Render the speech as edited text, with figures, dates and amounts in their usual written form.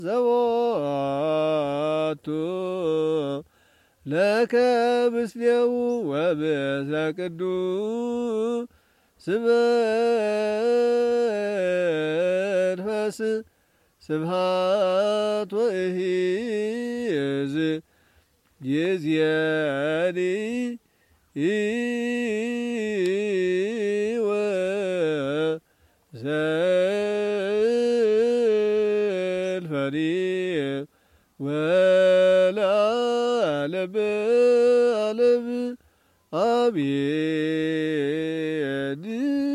ዘቦቱ ለከ ምስሌው ወምስለ ቅዱስ መንፈስ ስብሐት ወእሂዝ ይእዜኒ ወዘልፈኒ ወለዓለመ ዓለም አሜን።